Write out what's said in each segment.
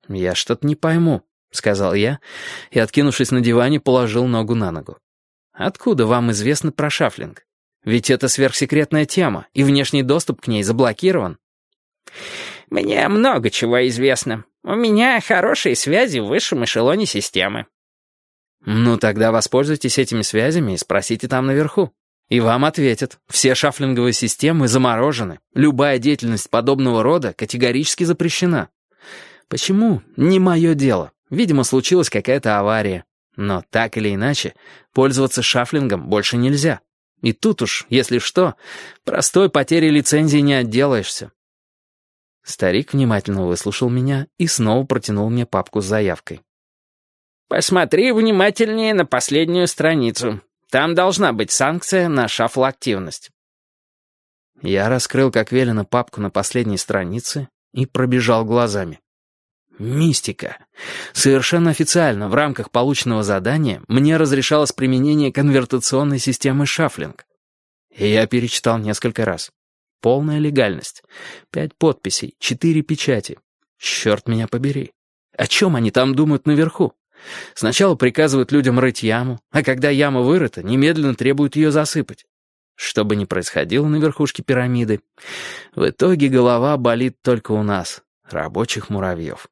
«Я что-то не пойму», — сказал я, и, откинувшись на диване, положил ногу на ногу. «Откуда вам известно про шафлинг? Ведь это сверхсекретная тема, и внешний доступ к ней заблокирован». «Мне много чего известно. У меня хорошие связи в высшем эшелоне системы». «Ну, тогда воспользуйтесь этими связями и спросите там наверху. И вам ответят. Все шафлинговые системы заморожены. Любая деятельность подобного рода категорически запрещена. Почему? Не мое дело. Видимо, случилась какая-то авария. Но так или иначе, пользоваться шафлингом больше нельзя. И тут уж, если что, простой потерей лицензии не отделаешься». Старик внимательно выслушал меня и снова протянул мне папку с заявкой. «Посмотри внимательнее на последнюю страницу. Там должна быть санкция на шафлоактивность». Я раскрыл, как велено, папку на последней странице и пробежал глазами. Мистика. Совершенно официально в рамках полученного задания мне разрешалось применение конвертационной системы шафлинг. И я перечитал несколько раз. Полная легальность. 5 подписей, 4 печати. Черт меня побери. О чем они там думают наверху? Сначала приказывают людям рыть яму, а когда яма вырыта, немедленно требуют ее засыпать. Что бы ни происходило на верхушке пирамиды, в итоге голова болит только у нас, рабочих муравьев.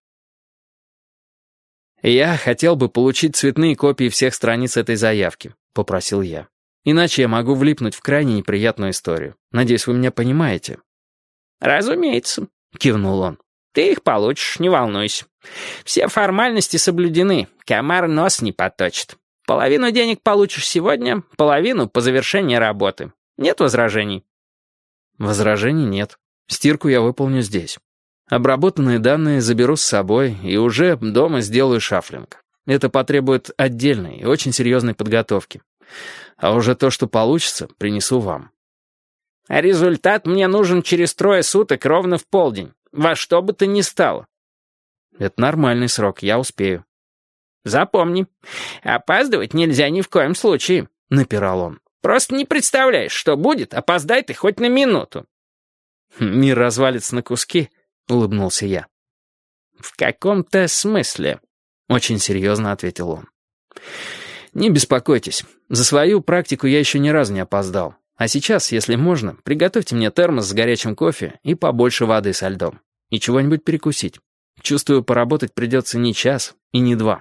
«Я хотел бы получить цветные копии всех страниц этой заявки», — попросил я. «Иначе я могу влипнуть в крайне неприятную историю. Надеюсь, вы меня понимаете». «Разумеется», — кивнул он. «Ты их получишь, не волнуйся. Все формальности соблюдены, комар нос не поточит. Половину денег получишь сегодня, половину по завершении работы. Нет возражений?» «Возражений нет. Стирку я выполню здесь. Обработанные данные заберу с собой и уже дома сделаю шафлинг. Это потребует отдельной и очень серьезной подготовки. А уже то, что получится, принесу вам». «А результат мне нужен через 3 суток ровно в полдень. Во что бы то ни стало». «Это нормальный срок, я успею». «Запомни, опаздывать нельзя ни в коем случае», — напирал он. «Просто не представляешь, что будет, опоздай ты хоть на минуту». «Мир развалится на куски», — улыбнулся я. «В каком-то смысле», — очень серьезно ответил он. «Не беспокойтесь, за свою практику я еще ни разу не опоздал. А сейчас, если можно, приготовьте мне термос с горячим кофе и побольше воды со льдом. И чего-нибудь перекусить. Чувствую, поработать придется не час и не 2».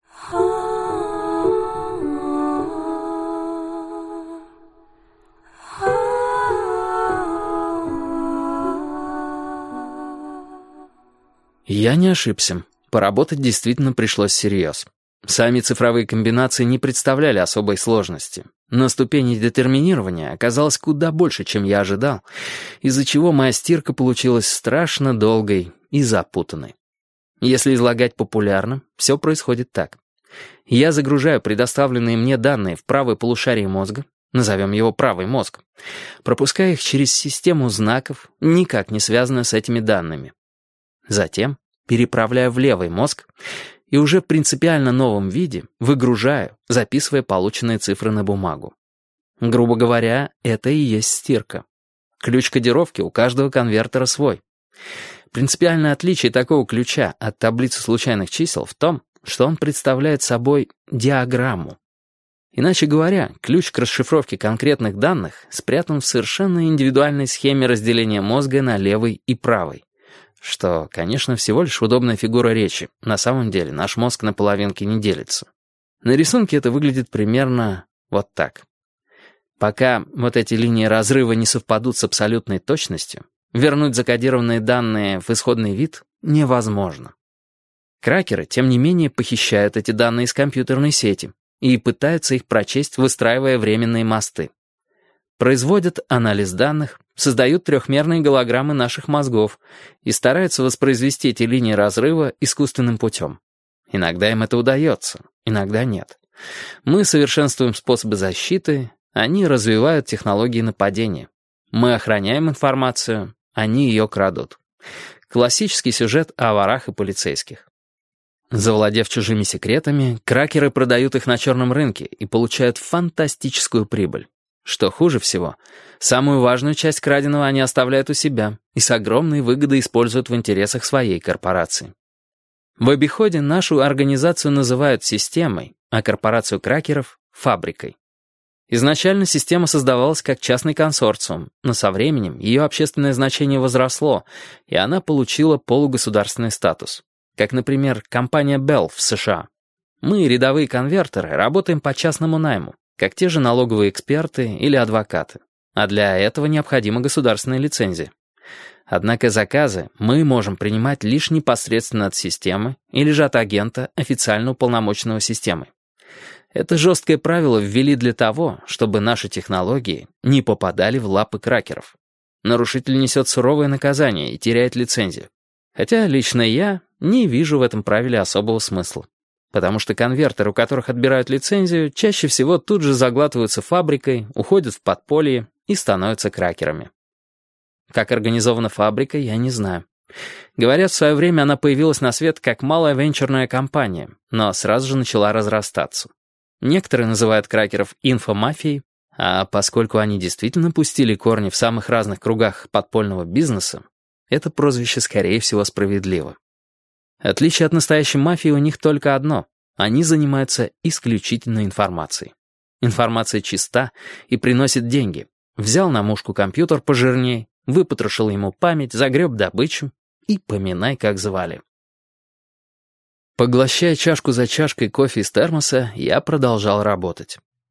Я не ошибся. Поработать действительно пришлось всерьез. Сами цифровые комбинации не представляли особой сложности. Но ступень детерминирования оказалась куда больше, чем я ожидал, из-за чего моя стирка получилась страшно долгой и запутанной. Если излагать популярно, все происходит так. Я загружаю предоставленные мне данные в правое полушарие мозга, назовем его правый мозг, пропуская их через систему знаков, никак не связанную с этими данными. Затем переправляю в левый мозг и уже в принципиально новом виде выгружаю, записывая полученные цифры на бумагу. Грубо говоря, это и есть стирка. Ключ кодировки у каждого конвертера свой. Принципиальное отличие такого ключа от таблицы случайных чисел в том, что он представляет собой диаграмму. Иначе говоря, ключ к расшифровке конкретных данных спрятан в совершенно индивидуальной схеме разделения мозга на левый и правый. Что, конечно, всего лишь удобная фигура речи. На самом деле наш мозг на половинки не делится. На рисунке это выглядит примерно вот так. Пока вот эти линии разрыва не совпадут с абсолютной точностью, вернуть закодированные данные в исходный вид невозможно. Кракеры, тем не менее, похищают эти данные из компьютерной сети и пытаются их прочесть, выстраивая временные мосты. Производят анализ данных, создают трехмерные голограммы наших мозгов и стараются воспроизвести эти линии разрыва искусственным путем. Иногда им это удается, иногда нет. Мы совершенствуем способы защиты, они развивают технологии нападения. Мы охраняем информацию, они ее крадут. Классический сюжет о ворах и полицейских. Завладев чужими секретами, кракеры продают их на черном рынке и получают фантастическую прибыль. Что хуже всего, самую важную часть краденого они оставляют у себя и с огромной выгодой используют в интересах своей корпорации. В обиходе нашу организацию называют системой, а корпорацию кракеров — фабрикой. Изначально система создавалась как частный консорциум, но со временем ее общественное значение возросло, и она получила полугосударственный статус. Как, например, компания Bell в США. Мы, рядовые конвертеры, работаем по частному найму, как те же налоговые эксперты или адвокаты. А для этого необходима государственная лицензия. Однако заказы мы можем принимать лишь непосредственно от системы или же от агента, официально уполномоченного системой. Это жесткое правило ввели для того, чтобы наши технологии не попадали в лапы кракеров. Нарушитель несет суровое наказание и теряет лицензию. Хотя лично я не вижу в этом правиле особого смысла. Потому что конвертеры, у которых отбирают лицензию, чаще всего тут же заглатываются фабрикой, уходят в подполье и становятся кракерами. Как организована фабрика, я не знаю. Говорят, в свое время она появилась на свет как малая венчурная компания, но сразу же начала разрастаться. Некоторые называют кракеров инфомафией, а поскольку они действительно пустили корни в самых разных кругах подпольного бизнеса, это прозвище, скорее всего, справедливо. Отличие от настоящей мафии у них только одно — они занимаются исключительно информацией. Информация чиста и приносит деньги. Взял на мушку компьютер пожирней, выпотрошил ему память, загреб добычу и поминай, как звали. Поглощая чашку за чашкой кофе из термоса, я продолжал работать.